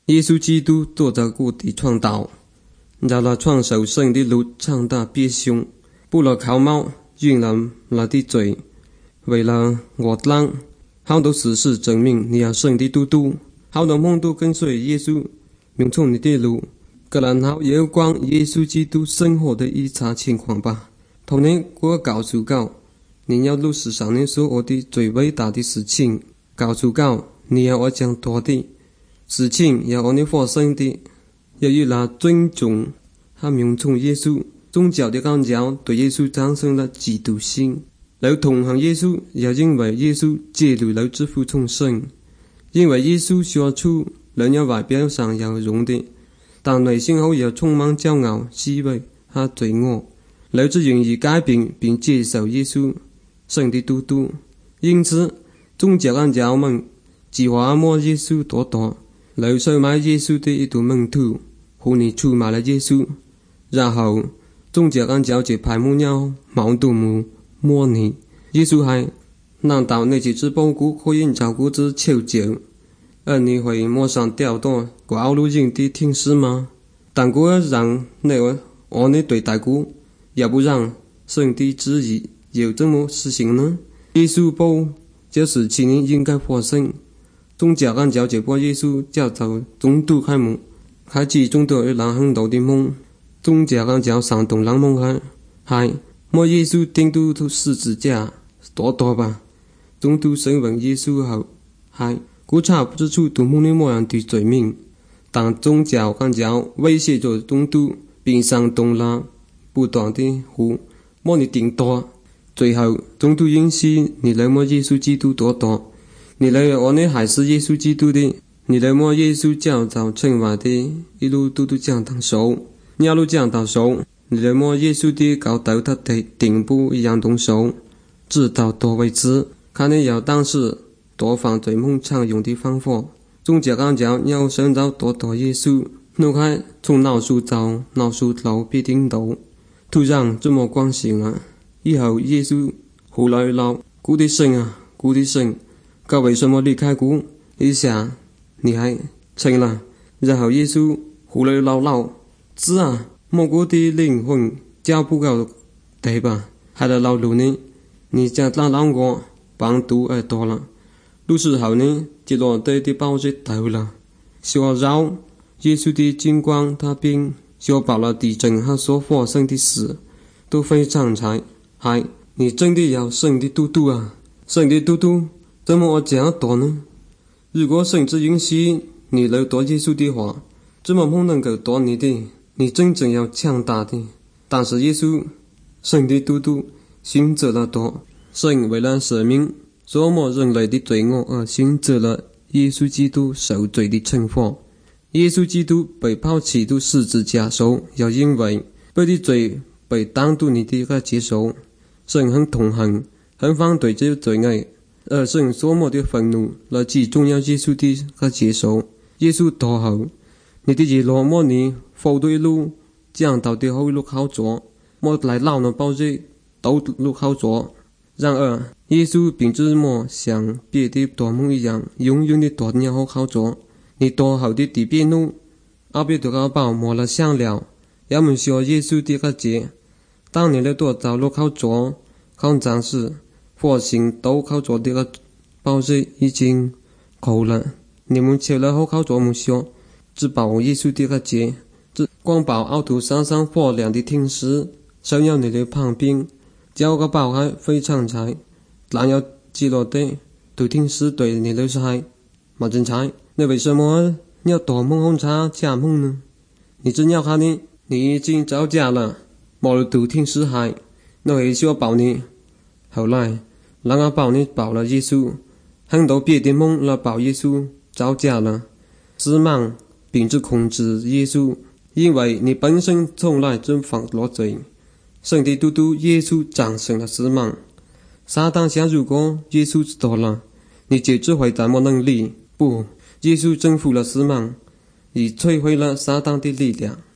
耶稣基督做着故地创道，让那创守圣的路唱大必凶，不了靠猫用了那的罪，为了我当好多事实证明你要圣的嘟嘟，好多梦都跟随耶稣明从你的路，个人好也有关耶稣基督生活的一查情况吧。同年我告诉告你要录世上你所我的最伟大的事情，告诉告你要我讲多的事情要我你发生的，要与那尊重和明从耶稣宗教的感教对耶稣产生了嫉妒心，来同行耶稣也因为耶稣借入了之父重生，因为耶稣说出人要外表上有容的，但内心后也充满骄傲、虚伪和罪恶，来自愿意改变并接受耶稣圣的嘟嘟。因此宗教感教们计划摸耶稣多多，来收买耶稣的一堵门徒，和你出卖了耶稣，然后宗教感教就排满了毛度摸你。耶稣还难道你只保护可以照顾之求救，而你会马上调动挂路人的听使吗？但我让你按你对待过，要不然神的旨意又怎么实行呢？耶稣保这事情应该发生，宗教感教就把耶稣叫做中途开幕，开始中途有人很多的梦，宗教感教煽动人梦还摸耶稣钉到十字架多吧，中途审问耶稣后还估查不出多梦的模样的罪名，但宗教感教威胁着中途并煽动了不断的呼摸你顶多，最后中途允许你来摸耶稣基督多，你来按你还是耶稣基督的，你来摸耶稣教导称话的一路都讲到手，你一路讲到手，你来摸耶稣的教导他的顶部一样动手，直到多为止。看你要当时多犯罪梦常用的方法，宗教感教要寻找多耶稣，挪开从老树走老树头必定到，突然这么关心了，以后耶稣胡来闹，古的神啊古的神，他为什么离开过？一下你还成了，然后耶稣胡来闹子啊，莫古的灵魂交不够对吧？还来闹路呢？你家那老我帮助而多了，路时候呢就落对的包子头了，小绕耶稣的金光他并小报了地震和所发生的事都非常彩，还你真的要圣的嘟嘟啊，圣的嘟嘟怎么我这样多呢？如果神只允许你来多耶稣的话，怎么不能够多你的？你真正要强大的。但是耶稣圣的嘟嘟选择了多，神为了赦免所有人类的罪恶而选择了耶稣基督受罪的惩罚。耶稣基督被抛弃到十字架上，要因为被的罪被当作你的一个接受，神很痛恨很反对这罪恶，而神所冒的愤怒来自重要耶稣的一个接受。耶稣多后你的耶罗莫你否对路讲到的后路好做，莫来闹呢包着都路好做。然而耶稣并不么像别的多梦一样永远的多鸟好做，你多后的地边路阿别多高宝莫了想了，要么说耶稣的个节，当你的多找路好做，看战士佛性都好做的个包子已经够了，你们求了好做么说，只保耶稣的个节，只光保奥图山上火亮的天使守要你的旁边，交个宝还非常彩，但要记落的对天使对你的才马真才，你为什么要多梦红茶假梦呢？你真要看你已经造假了，莫了对天使还那会说保你，后来让我保你保了耶稣，很多别的梦了保耶稣造假了，死亡并不控制耶稣，因为你本身从来真犯了罪。圣的嘟嘟耶稣战胜了死亡，撒旦想如果耶稣知道了，你就只会怎么能力？不，耶稣征服了死亡，已摧毁了撒旦的力量。